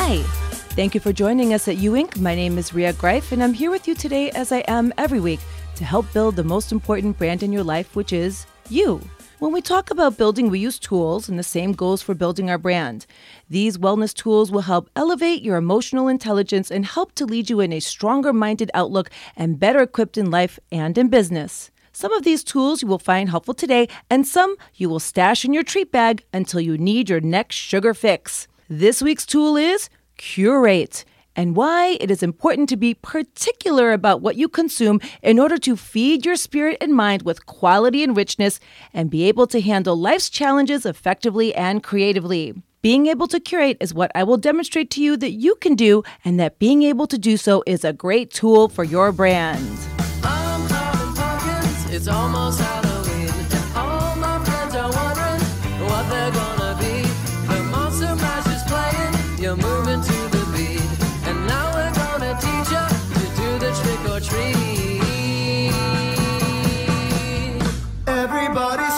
Hi. Thank you for joining us at U Inc. My name is Ria Greif, and I'm here with you today as I am every week to help build the most important brand in your life, which is you. When we talk about building, we use tools, and the same goes for building our brand. These wellness tools will help elevate your emotional intelligence and help to lead you in a stronger-minded outlook and better equipped in life and in business. Some of these tools you will find helpful today, and some you will stash in your treat bag until you need your next sugar fix. This week's tool is Curate, and why it is important to be particular about what you consume in order to feed your spirit and mind with quality and richness and be able to handle life's challenges effectively and creatively. Being able to curate is what I will demonstrate to you that you can do, and that being able to do so is a great tool for your brand. I'm Carvin Pumpkins, it's almost Halloween. All my friends are wondering what they're gonna be. The Monster Mash is playing, you're moving to the beat. And now we're gonna teach you to do the trick or treat. Everybody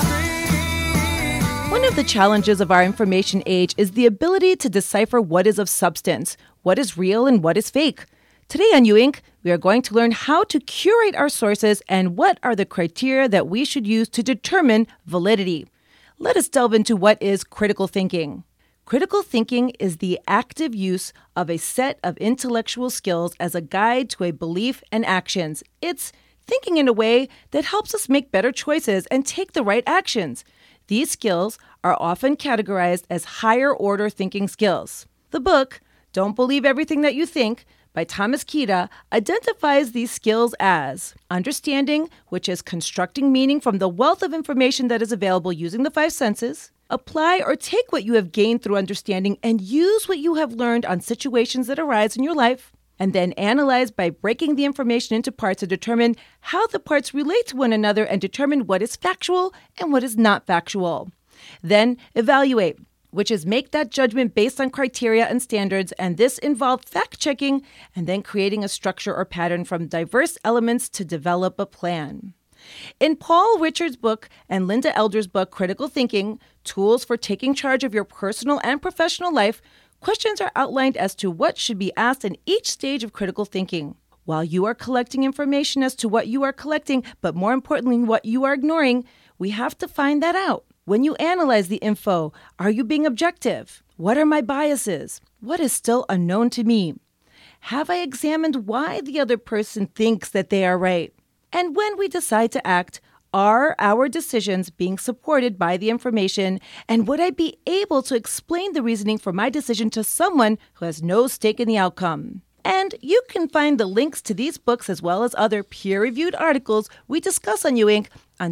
scream. One of the challenges of our information age is the ability to decipher what is of substance, what is real, and what is fake. Today on U Inc., we are going to learn how to curate our sources and what are the criteria that we should use to determine validity. Let us delve into what is critical thinking. Critical thinking is the active use of a set of intellectual skills as a guide to a belief and actions. It's thinking in a way that helps us make better choices and take the right actions. These skills are often categorized as higher order thinking skills. The book, Don't Believe Everything That You Think, by Thomas Kita, identifies these skills as understanding, which is constructing meaning from the wealth of information that is available using the five senses. Apply or take what you have gained through understanding and use what you have learned on situations that arise in your life. And then analyze by breaking the information into parts to determine how the parts relate to one another and determine what is factual and what is not factual. Then evaluate, which is make that judgment based on criteria and standards, and this involved fact-checking and then creating a structure or pattern from diverse elements to develop a plan. In Paul Richards' book and Linda Elder's book, Critical Thinking, Tools for Taking Charge of Your Personal and Professional Life, questions are outlined as to what should be asked in each stage of critical thinking. While you are collecting information as to what you are collecting, but more importantly, what you are ignoring, we have to find that out. When you analyze the info, are you being objective? What are my biases? What is still unknown to me? Have I examined why the other person thinks that they are right? And when we decide to act, are our decisions being supported by the information? And would I be able to explain the reasoning for my decision to someone who has no stake in the outcome? And you can find the links to these books as well as other peer-reviewed articles we discuss on U Inc. on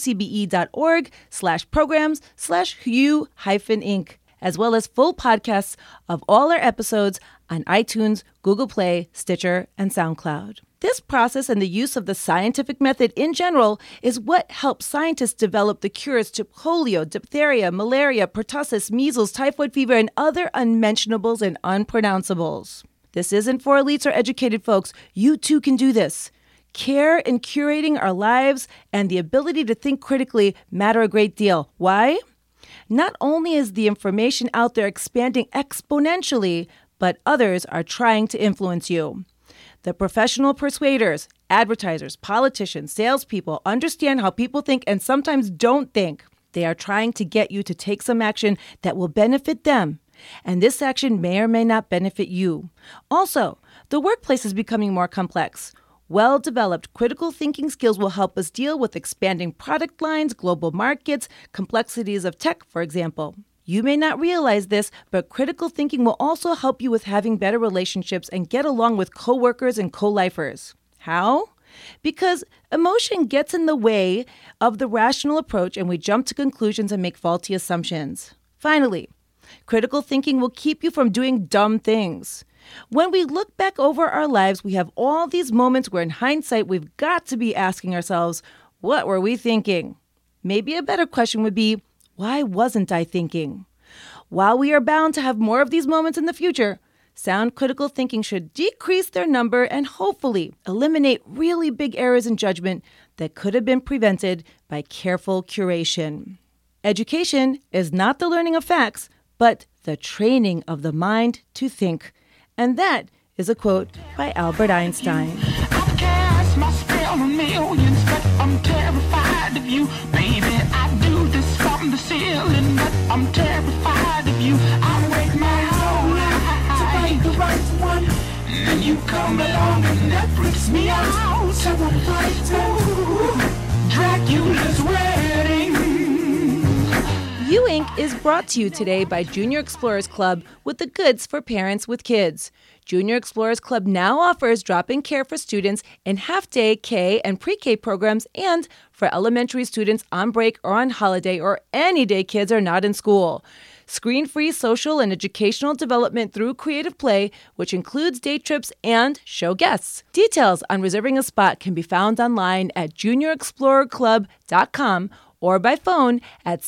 wcbe.org/programs/U-Inc., as well as full podcasts of all our episodes on iTunes, Google Play, Stitcher, and SoundCloud. This process and the use of the scientific method in general is what helps scientists develop the cures to polio, diphtheria, malaria, pertussis, measles, typhoid fever, and other unmentionables and unpronounceables. This isn't for elites or educated folks. You too can do this. Care in curating our lives and the ability to think critically matter a great deal. Why? Not only is the information out there expanding exponentially, but others are trying to influence you. The professional persuaders, advertisers, politicians, salespeople understand how people think and sometimes don't think. They are trying to get you to take some action that will benefit them. And this action may or may not benefit you. Also, the workplace is becoming more complex. Well-developed critical thinking skills will help us deal with expanding product lines, global markets, complexities of tech, for example. You may not realize this, but critical thinking will also help you with having better relationships and get along with coworkers and co-lifers. How? Because emotion gets in the way of the rational approach and we jump to conclusions and make faulty assumptions. Finally, critical thinking will keep you from doing dumb things. When we look back over our lives, we have all these moments where in hindsight, we've got to be asking ourselves, what were we thinking? Maybe a better question would be, why wasn't I thinking? While we are bound to have more of these moments in the future, sound critical thinking should decrease their number and hopefully eliminate really big errors in judgment that could have been prevented by careful curation. Education is not the learning of facts, but the training of the mind to think. And that is a quote by Albert Einstein. I've cast my spell on millions, but I'm terrified of you. Baby, I do this from the ceiling, but I'm terrified of you. I wait my whole life to find the right one. And you come along and that freaks me out. So I'm like, Dracula's wedding. You Inc. is brought to you today by Junior Explorers Club with the goods for parents with kids. Junior Explorers Club now offers drop-in care for students in half-day K and pre-K programs and for elementary students on break or on holiday or any day kids are not in school. Screen-free social and educational development through creative play, which includes day trips and show guests. Details on reserving a spot can be found online at juniorexplorerclub.com or by phone at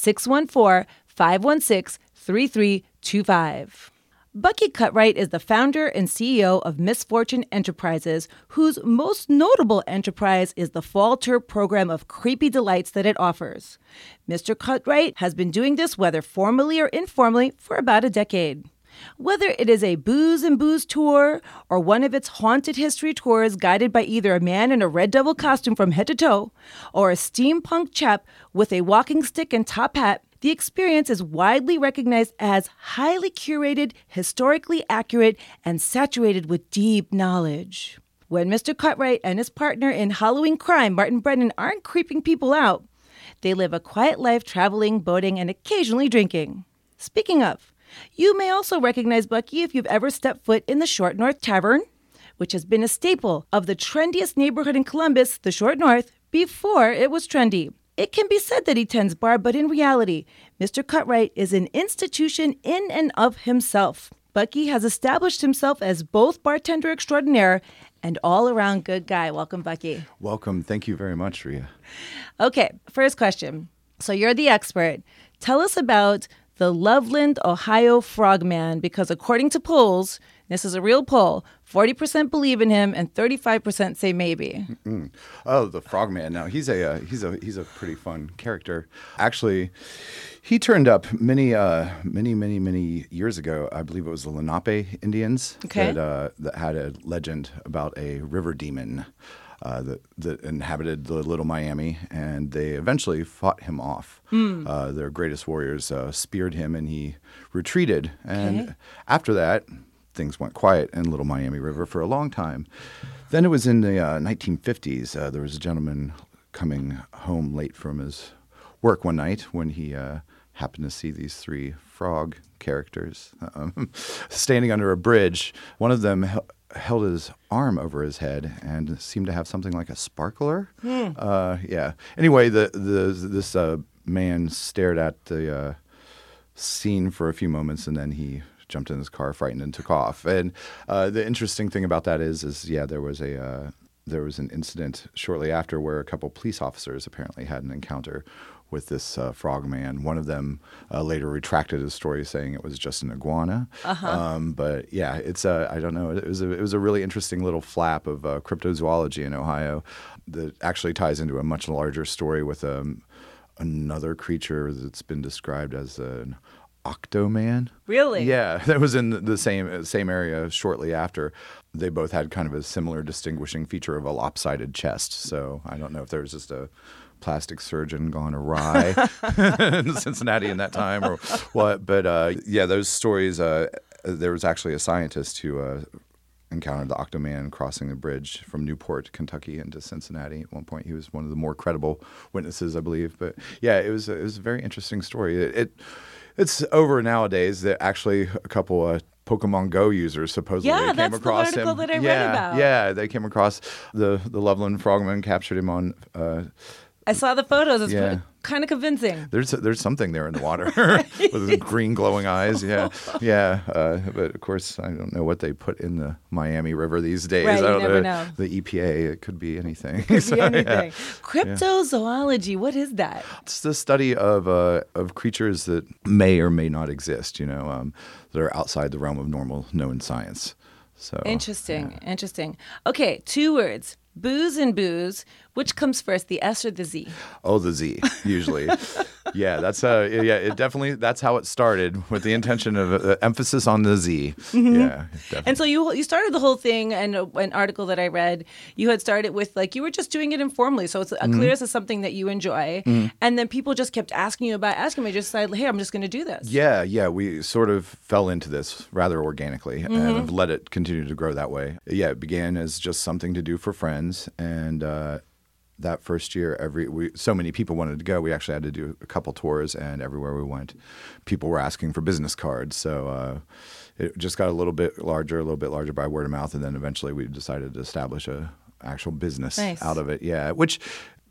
614-516-3325. Bucky Cutright is the founder and CEO of Misfortune Enterprises, whose most notable enterprise is the fall tour program of creepy delights that it offers. Mr. Cutright has been doing this, whether formally or informally, for about a decade. Whether it is a booze and booze tour or one of its haunted history tours guided by either a man in a Red Devil costume from head to toe or a steampunk chap with a walking stick and top hat, the experience is widely recognized as highly curated, historically accurate, and saturated with deep knowledge. When Mr. Cutright and his partner in Halloween crime, Martin Brennan, aren't creeping people out, they live a quiet life traveling, boating, and occasionally drinking. Speaking of, you may also recognize Bucky if you've ever stepped foot in the Short North Tavern, which has been a staple of the trendiest neighborhood in Columbus, the Short North, before it was trendy. It can be said that he tends bar, but in reality, Mr. Cutright is an institution in and of himself. Bucky has established himself as both bartender extraordinaire and all-around good guy. Welcome, Bucky. Welcome. Thank you very much, Rhea. Okay, first question. So you're the expert. Tell us about the Loveland, Ohio Frogman, because according to polls, this is a real poll, 40% believe in him and 35% say maybe. Oh, the Frogman. Now he's a pretty fun character. Actually, he turned up many years ago. I believe it was the Lenape Indians that had a legend about a river demon that inhabited the Little Miami, and they eventually fought him off. Their greatest warriors speared him, and he retreated. And after that, things went quiet in Little Miami River for a long time. Then it was in the 1950s. There was a gentleman coming home late from his work one night when he happened to see these three frog characters standing under a bridge. One of them held his arm over his head and seemed to have something like a sparkler. Anyway, this man stared at the scene for a few moments, and then he jumped in his car, frightened, and took off. And the interesting thing about that is there was an incident shortly after where a couple police officers apparently had an encounter with this frogman. One of them later retracted his story, saying it was just an iguana. But yeah, it's I don't know. It was a really interesting little flap of cryptozoology in Ohio that actually ties into a much larger story with another creature that's been described as an Octoman. Really? Yeah, that was in the same area shortly after. They both had kind of a similar distinguishing feature of a lopsided chest. So I don't know if there was just a plastic surgeon gone awry in Cincinnati in that time or what. But those stories, there was actually a scientist who encountered the Octoman crossing the bridge from Newport, Kentucky into Cincinnati. At one point, he was one of the more credible witnesses, I believe. But yeah, it was a very interesting story. It's over nowadays. That actually a couple Pokemon Go users supposedly came across him. Yeah, that's the article that I read about. Yeah, they came across the Loveland Frogman, captured him on. I saw the photos. It's kind of convincing. There's something there in the water with his green glowing eyes. Yeah. But of course, I don't know what they put in the Miami River these days. Right, I don't you never know. The EPA, it could be anything. Could be anything. Cryptozoology, what is that? It's the study of creatures that may or may not exist. That are outside the realm of normal known science. So Interesting. Okay, 2 words. Booze and booze. Which comes first, the S or the Z? Oh, the Z, usually. Yeah, that's it definitely, that's how it started, with the intention of emphasis on the Z. Yeah, definitely. And so you started the whole thing, and an article that I read, you had started with like you were just doing it informally, so it's clear this is something that you enjoy, and then people just kept asking me, just decided, hey, I'm just going to do this. Yeah, we sort of fell into this rather organically and have let it continue to grow that way. Yeah, it began as just something to do for friends, and that first year, so many people wanted to go. We actually had to do a couple tours, and everywhere we went, people were asking for business cards. So it just got a little bit larger by word of mouth, and then eventually we decided to establish a actual business out of it. Yeah, which,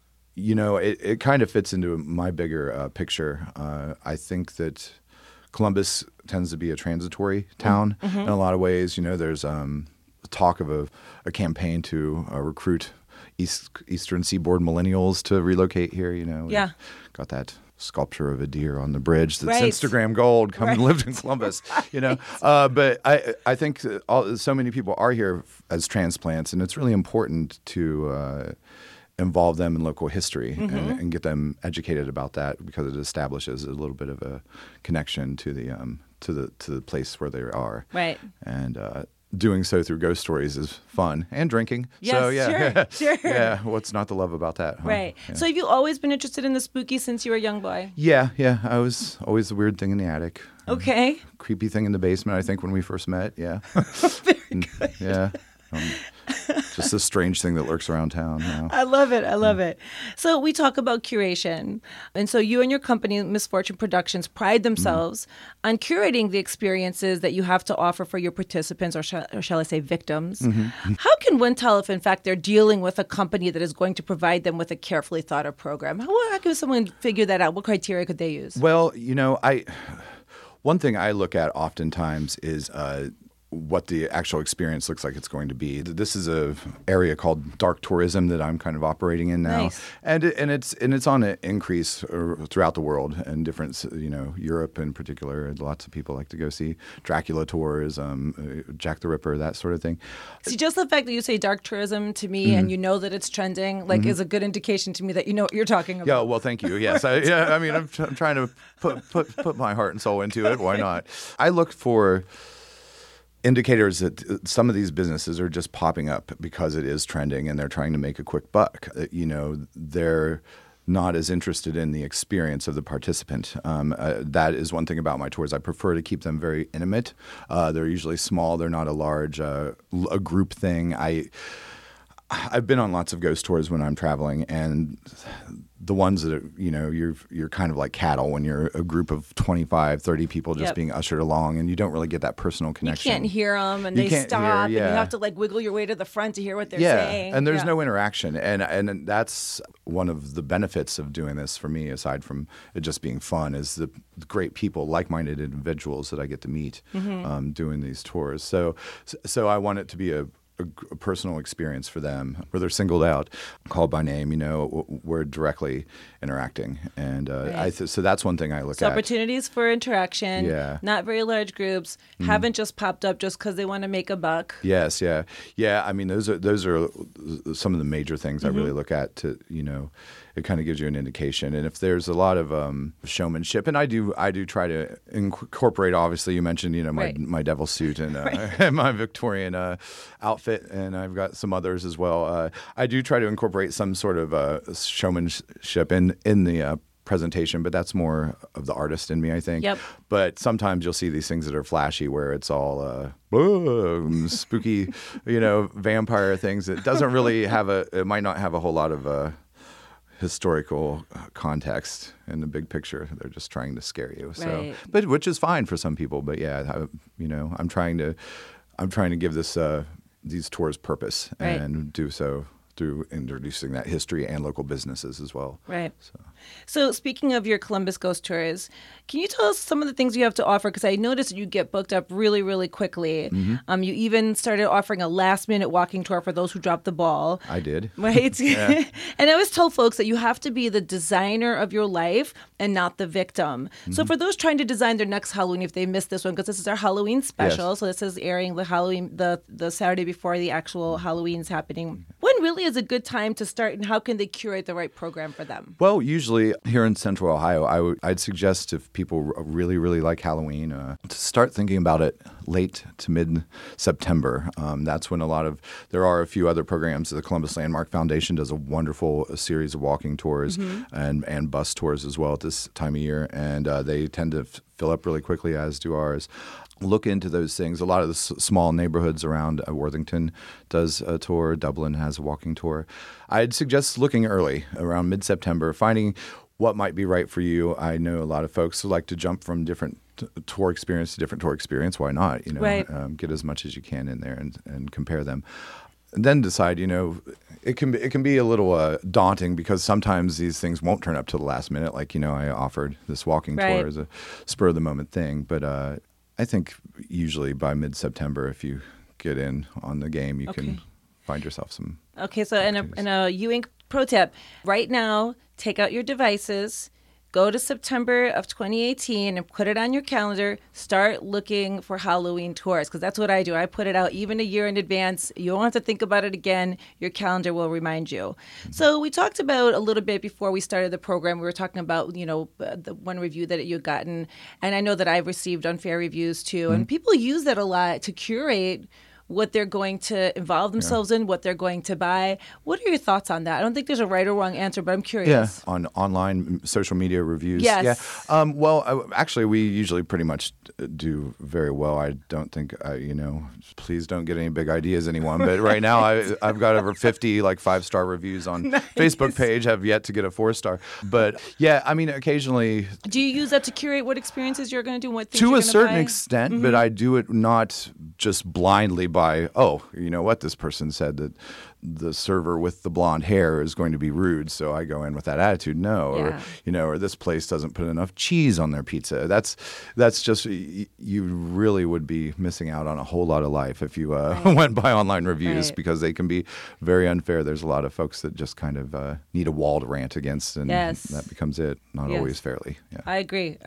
it kind of fits into my bigger picture. I think that Columbus tends to be a transitory town in a lot of ways. There's talk of a campaign to recruit Eastern Seaboard millennials to relocate here. Yeah. Got that sculpture of a deer on the bridge that's Instagram gold, come and lived in Columbus. But I think so many people are here as transplants, and it's really important to involve them in local history and get them educated about that, because it establishes a little bit of a connection to the place where they are. Right. And doing so through ghost stories is fun, and drinking. Yes, so yeah, sure. Yeah, what's not to love about that? Huh? Right. Yeah. So have you always been interested in the spooky since you were a young boy? Yeah. I was always the weird thing in the attic. Okay. Creepy thing in the basement, I think, when we first met. Yeah. Very good. Yeah. Just a strange thing that lurks around town now. I love it. So we talk about curation. And so you and your company, Misfortune Productions, pride themselves on curating the experiences that you have to offer for your participants, or shall I say victims. How can one tell if, in fact, they're dealing with a company that is going to provide them with a carefully thought out program? How can someone figure that out? What criteria could they use? Well, one thing I look at oftentimes is what the actual experience looks like it's going to be. This is a area called dark tourism that I'm kind of operating in now. Nice. And it's on an increase throughout the world, and different, Europe in particular. Lots of people like to go see Dracula tours, Jack the Ripper, that sort of thing. See, just the fact that you say dark tourism to me and you know that it's trending, is a good indication to me that you know what you're talking about. Yeah, well, thank you. Yes, I'm trying to put my heart and soul into it. Why not? I look for indicators that some of these businesses are just popping up because it is trending and they're trying to make a quick buck. They're not as interested in the experience of the participant. That is one thing about my tours. I prefer to keep them very intimate. They're usually small. They're not a large a group thing. I've been on lots of ghost tours when I'm traveling, and the ones that are, you're kind of like cattle when you're a group of 25, 30 people just being ushered along, and you don't really get that personal connection. You can't hear them, and they stop, and you have to wiggle your way to the front to hear what they're saying. And there's no interaction, and that's one of the benefits of doing this for me, aside from it just being fun, is the great people, like-minded individuals that I get to meet doing these tours. So I want it to be a personal experience for them, where they're singled out, called by name. We're directly interacting, and so that's one thing I look at. Opportunities for interaction. Not very large groups. Haven't just popped up just because they want to make a buck. Yes, yeah. I mean, those are some of the major things I really look at. It kind of gives you an indication, and if there's a lot of showmanship, and I do try to incorporate. Obviously, you mentioned my devil suit and, and my Victorian outfit, and I've got some others as well. I do try to incorporate some sort of showmanship in the presentation, but that's more of the artist in me, I think. Yep. But sometimes you'll see these things that are flashy, where it's all spooky, vampire things. It doesn't really it might not have a whole lot of historical context in the big picture. They're just trying to scare you. So, but which is fine for some people. But I'm trying to give these tours purpose, and do so through introducing that history and local businesses as well. Right. So speaking of your Columbus Ghost Tours, can you tell us some of the things you have to offer? Because I noticed that you get booked up really, really quickly. You even started offering a last-minute walking tour for those who dropped the ball. I did. Right? Yeah. And I always tell folks that you have to be the designer of your life and not the victim. So for those trying to design their next Halloween, if they missed this one, because this is our Halloween special, so this is airing the Saturday before the actual Halloween's happening. When really is a good time to start, and how can they curate the right program for them? Well, usually usually here in Central Ohio, I'd suggest if people really, really like Halloween, to start thinking about it late to mid-September. That's when there are a few other programs. The Columbus Landmark Foundation does a wonderful series of walking tours and bus tours as well at this time of year, and they tend to fill up really quickly, as do ours. Look into those things. A lot of the small neighborhoods around Worthington does a tour. Dublin has a walking tour. I'd suggest looking early, around mid-September, finding what might be right for you. I know a lot of folks who like to jump from different tour experience to different tour experience. Why not? Right. Get as much as you can in there and compare them. And then decide, it can be a little daunting because sometimes these things won't turn up till the last minute. Like, I offered this walking tour as a spur of the moment thing. But I think usually by mid-September, if you get in on the game, you can find yourself some. Okay, so in a UInk pro tip, right now, take out your devices, go to September of 2018 and put it on your calendar. Start looking for Halloween tours, because that's what I do. I put it out even a year in advance. You won't have to think about it again. Your calendar will remind you. So we talked about a little bit before we started the program. We were talking about, the one review that you'd gotten. And I know that I've received unfair reviews too. And people use that a lot to curate what they're going to involve themselves in, what they're going to buy. What are your thoughts on that? I don't think there's a right or wrong answer, but I'm curious. Yeah, on online social media reviews. Yes. Yeah. Actually, we usually pretty much do very well. I don't think, please don't get any big ideas, anyone. But right now, I've got over 50 5-star reviews on Facebook page. Have yet to get a 4-star. But yeah, I mean, occasionally. Do you use that to curate what experiences you're going to do, what things to you're a going to certain buy? extent, but I do it not just blindly by, this person said that the server with the blonde hair is going to be rude, so I go in with that attitude. No, or this place doesn't put enough cheese on their pizza. That's just, you really would be missing out on a whole lot of life if you went by online reviews, because they can be very unfair. There's a lot of folks that just kind of need a wall to rant against, and that becomes it. Not always fairly. Yeah. I agree.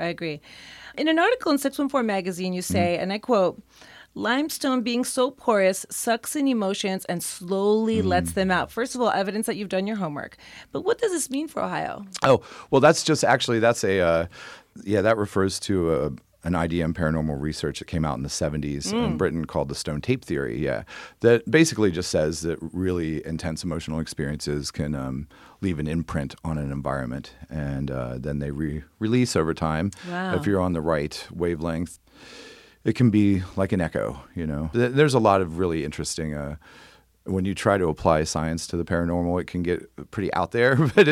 In an article in 614 magazine, you say, and I quote, "Limestone being so porous sucks in emotions and slowly lets them out." First of all, evidence that you've done your homework. But what does this mean for Ohio? Oh, well, that refers to an idea in paranormal research that came out in the 70s in Britain called the stone tape theory. Yeah, that basically just says that really intense emotional experiences can leave an imprint on an environment, and then they release over time. Wow. If you're on the right wavelength. It can be like an echo, There's a lot of really interesting. When you try to apply science to the paranormal, it can get pretty out there, but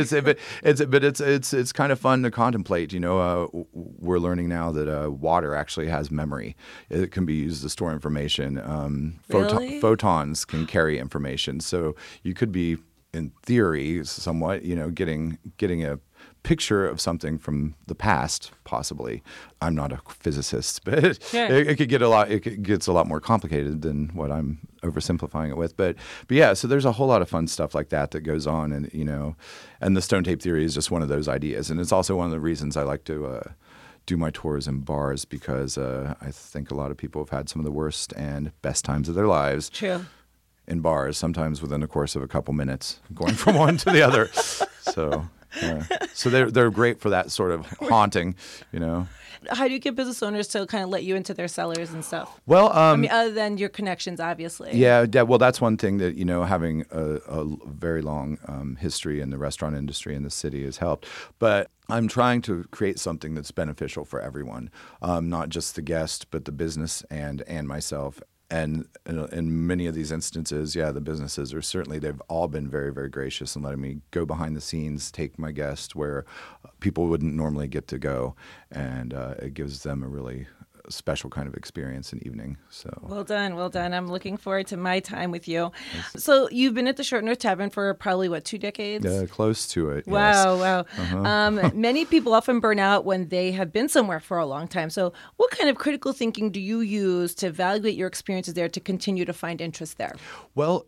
it's kind of fun to contemplate. We're learning now that water actually has memory. It can be used to store information. Really? Photons can carry information, so you could be, in theory, somewhat, getting a picture of something from the past, possibly. I'm not a physicist, but it could get it gets a lot more complicated than what I'm oversimplifying it with. But yeah, so there's a whole lot of fun stuff like that goes on, and and the stone tape theory is just one of those ideas, and it's also one of the reasons I like to do my tours in bars, because I think a lot of people have had some of the worst and best times of their lives. True. In bars, sometimes within the course of a couple minutes, going from one to the other. So. Yeah. So they're great for that sort of haunting, How do you get business owners to kind of let you into their cellars and stuff? Well, other than your connections, obviously. Yeah. Well, that's one thing that having a very long history in the restaurant industry in the city has helped. But I'm trying to create something that's beneficial for everyone, not just the guest, but the business and myself. And in many of these instances, the businesses they've all been very, very gracious in letting me go behind the scenes, take my guest where people wouldn't normally get to go. And it gives them a really special kind of experience and evening. So well done. I'm looking forward to my time with you. So you've been at the Short North Tavern for probably 2 decades? Close to it. Wow. Yes. Many people often burn out when they have been somewhere for a long time. So what kind of critical thinking do you use to evaluate your experiences there to continue to find interest there? Well,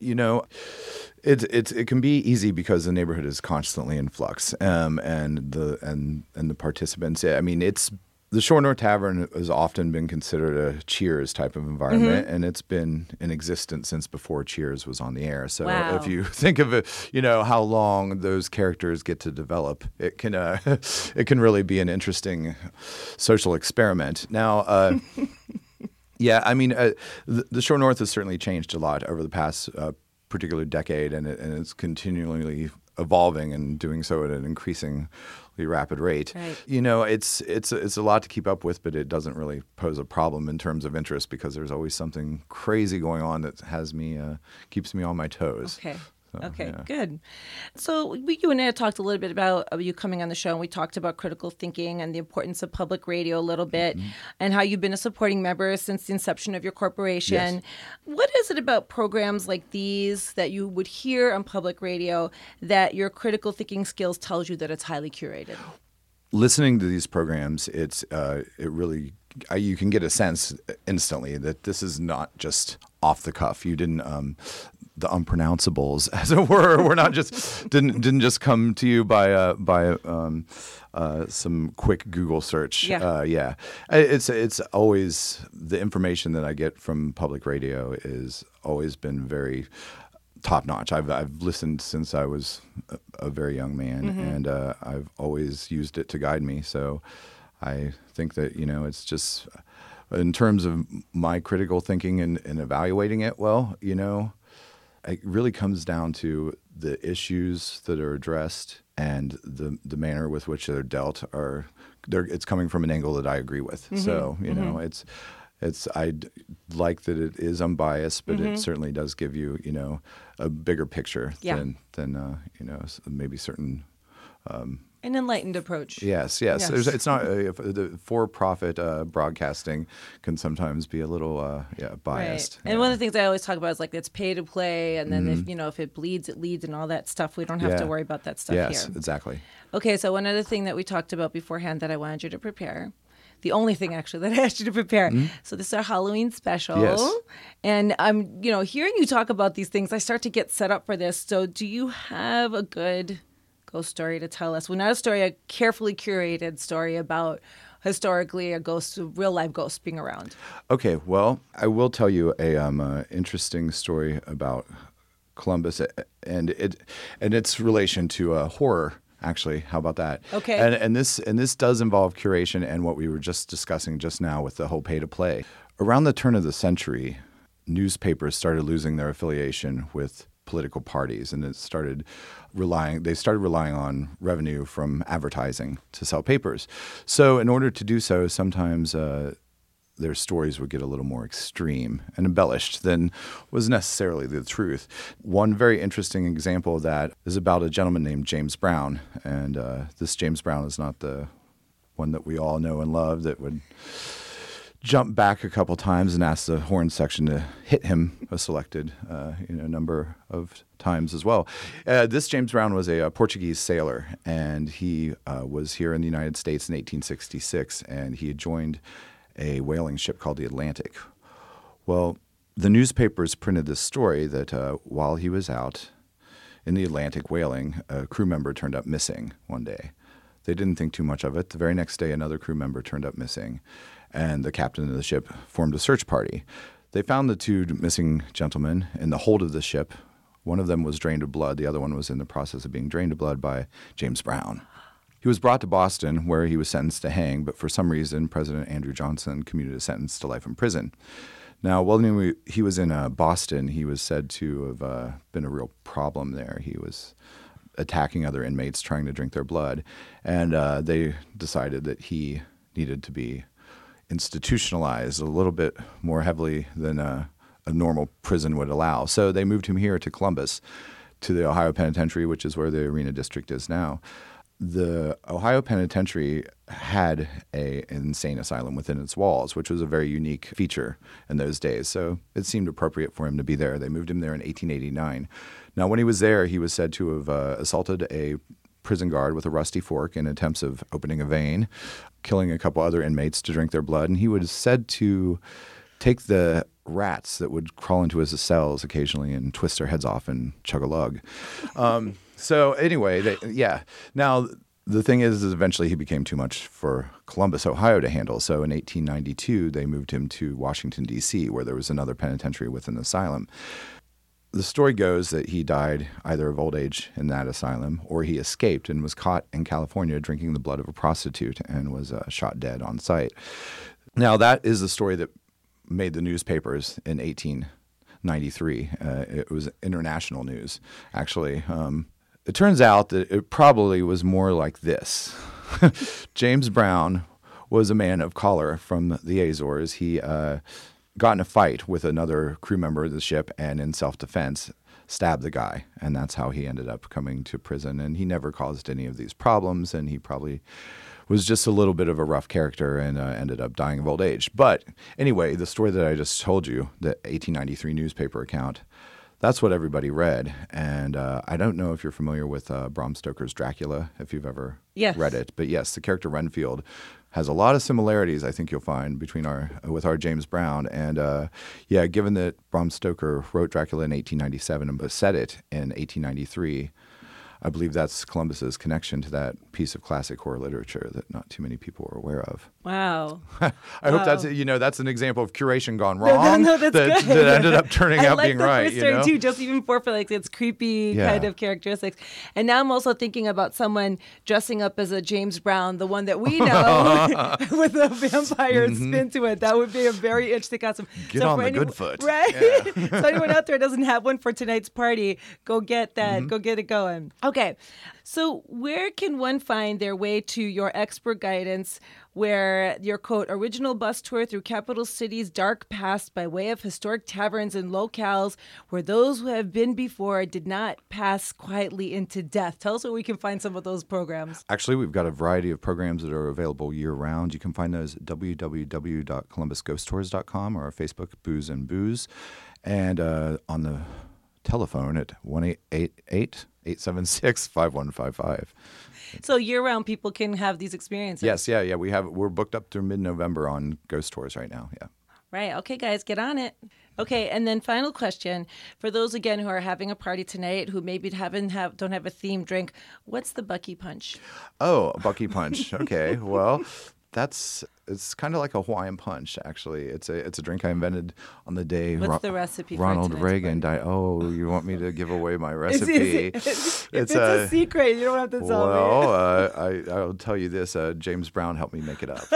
it can be easy because the neighborhood is constantly in flux, and the participants. I mean, it's The Shore North Tavern has often been considered a Cheers type of environment, and it's been in existence since before Cheers was on the air. So Wow. if you think of it, how long those characters get to develop, it can it can really be an interesting social experiment. Now, yeah, I mean, the Shore North has certainly changed a lot over the past particular decade, and it's continually evolving and doing so at an increasingly rapid rate. Right. It's a lot to keep up with, but it doesn't really pose a problem in terms of interest because there's always something crazy going on that keeps me on my toes. Okay. So, Okay, yeah. good. So you and I talked a little bit about you coming on the show, and we talked about critical thinking and the importance of public radio a little bit, and how you've been a supporting member since the inception of your corporation. Yes. What is it about programs like these that you would hear on public radio that your critical thinking skills tells you that it's highly curated? Listening to these programs, it really you can get a sense instantly that this is not just off the cuff. You didn't the unpronounceables, as it were not just didn't just come to you by some quick Google search. Yeah. It's always the information that I get from public radio is always been very top notch. I've listened since I was a very young man, and I've always used it to guide me. So I think that it's just in terms of my critical thinking and evaluating it. Well, it really comes down to the issues that are addressed and the manner with which they're dealt. It's coming from an angle that I agree with. So I'd like that it is unbiased, but it certainly does give you a bigger picture than maybe certain. An enlightened approach. Yes. It's not the for-profit broadcasting can sometimes be a little biased. Right. And one of the things I always talk about is like it's pay to play, and then if it bleeds, it leads, and all that stuff. We don't have to worry about that stuff Yes, here. exactly. Okay, so one other thing that we talked about beforehand that I wanted you to prepare. The only thing actually that I asked you to prepare. So this is our Halloween special. Yes. And I'm, hearing you talk about these things, I start to get set up for this. So do you have a good ghost story to tell us? Well, not a story, a carefully curated story about historically a real live ghost being around. Okay, well, I will tell you a interesting story about Columbus and its relation to horror. Actually, how about that? Okay. And this does involve curation and what we were just discussing just now with the whole pay to play. Around the turn of the century, newspapers started losing their affiliation with political parties, and they started relying on revenue from advertising to sell papers. So in order to do so, sometimes their stories would get a little more extreme and embellished than was necessarily the truth. One very interesting example of that is about a gentleman named James Brown, and this James Brown is not the one that we all know and love that would jump back a couple times and ask the horn section to hit him a selected number of times as well. This James Brown was a Portuguese sailor, and he was here in the United States in 1866, and he had joined a whaling ship called the Atlantic. Well, the newspapers printed this story that while he was out in the Atlantic whaling, a crew member turned up missing one day. They didn't think too much of it. The very next day, another crew member turned up missing, and the captain of the ship formed a search party. They found the two missing gentlemen in the hold of the ship. One of them was drained of blood. The other one was in the process of being drained of blood by James Brown. He was brought to Boston, where he was sentenced to hang, but for some reason, President Andrew Johnson commuted a sentence to life in prison. Now, while he was in Boston, he was said to have been a real problem there. He was attacking other inmates, trying to drink their blood, and they decided that he needed to be institutionalized a little bit more heavily than a normal prison would allow. So they moved him here to Columbus, to the Ohio Penitentiary, which is where the Arena District is now. The Ohio Penitentiary had an insane asylum within its walls, which was a very unique feature in those days. So it seemed appropriate for him to be there. They moved him there in 1889. Now, when he was there, he was said to have assaulted a prison guard with a rusty fork in attempts of opening a vein, killing a couple other inmates to drink their blood. And he was said to take the rats that would crawl into his cells occasionally and twist their heads off and chug a lug. So anyway, Now, The thing is eventually he became too much for Columbus, Ohio to handle. So in 1892, they moved him to Washington, D.C., where there was another penitentiary with an asylum. The story goes that he died either of old age in that asylum or he escaped and was caught in California drinking the blood of a prostitute and was shot dead on sight. Now, that is the story that made the newspapers in 1893. It was international news, actually. It turns out that it probably was more like this. James Brown was a man of color from the Azores. He got in a fight with another crew member of the ship and in self-defense stabbed the guy. And that's how he ended up coming to prison. And he never caused any of these problems. And he probably was just a little bit of a rough character and ended up dying of old age. But anyway, the story that I just told you, the 1893 newspaper account, that's what everybody read. And I don't know if you're familiar with Bram Stoker's Dracula, if you've ever read it. But yes, the character Renfield has a lot of similarities, I think you'll find, between with our James Brown. And given that Bram Stoker wrote Dracula in 1897 but set it in 1893, I believe that's Columbus's connection to that piece of classic horror literature that not too many people are aware of. Wow. I hope that's an example of curation gone wrong. No, that's good. That ended up turning out being right. I like the first story too, just even for like its creepy kind of characteristics. And now I'm also thinking about someone dressing up as a James Brown, the one that we know, with a vampire spin to it. That would be a very interesting costume. Get on the good foot. Right? Yeah. So anyone out there doesn't have one for tonight's party, go get that. Go get it going. Okay. So where can one find their way to your expert guidance where your, quote, original bus tour through capital city's dark past by way of historic taverns and locales where those who have been before did not pass quietly into death? Tell us where we can find some of those programs. Actually, we've got a variety of programs that are available year-round. You can find those at www.columbusghosttours.com or our Facebook, Booze and Booze. And on the telephone at 1-888-876-5155. So year-round people can have these experiences. Yes, yeah. We're booked up through mid-November on ghost tours right now. Yeah. Right. Okay, guys, get on it. Okay, and then final question for those again who are having a party tonight who maybe don't have a themed drink. What's the Bucky Punch? Oh, a Bucky Punch. Okay, well. It's kind of like a Hawaiian punch, actually. It's a drink I invented on the day What's the recipe for Ronald tonight's Reagan died. Oh, you want me to give away my recipe? It's a secret. You don't have to tell me. Well, I'll tell you this. James Brown helped me make it up.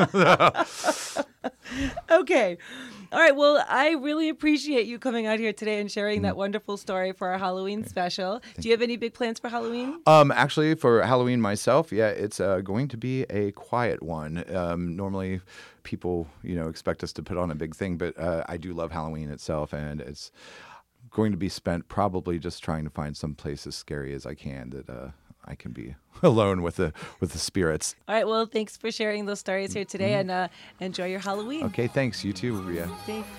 Okay. All right. Well, I really appreciate you coming out here today and sharing that wonderful story for our Halloween special. Do you have any big plans for Halloween? Actually, for Halloween myself, it's going to be a quiet one. Normally, people, expect us to put on a big thing, but I do love Halloween itself, and it's going to be spent probably just trying to find some place as scary as I can that I can be alone with the spirits. All right. Well, thanks for sharing those stories here today, and enjoy your Halloween. Okay. Thanks. You too, Rhea. Thanks.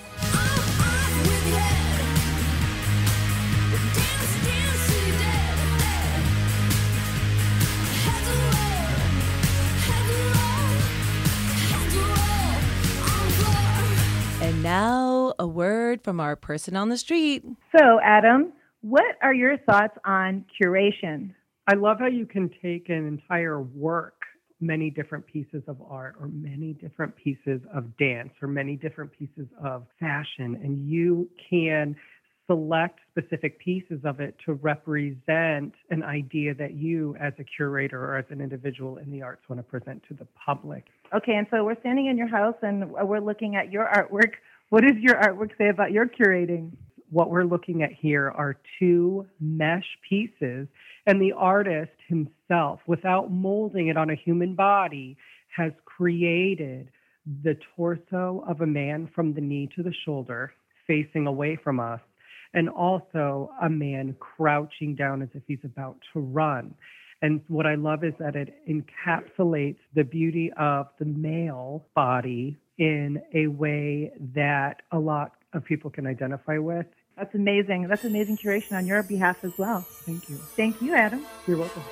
And now a word from our person on the street. So, Adam, what are your thoughts on curation? I love how you can take an entire work, many different pieces of art or many different pieces of dance or many different pieces of fashion, and you can select specific pieces of it to represent an idea that you as a curator or as an individual in the arts want to present to the public. Okay, and so we're standing in your house and we're looking at your artwork. What does your artwork say about your curating? What we're looking at here are two mesh pieces, and the artist himself, without molding it on a human body, has created the torso of a man from the knee to the shoulder, facing away from us, and also a man crouching down as if he's about to run. And what I love is that it encapsulates the beauty of the male body in a way that a lot of people can identify with. That's amazing. That's amazing curation on your behalf as well. Thank you. Thank you, Adam. You're welcome.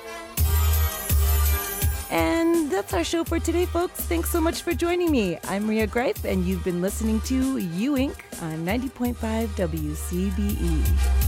And that's our show for today, folks. Thanks so much for joining me. I'm Rhea Greif, and you've been listening to You Inc. on 90.5 WCBE.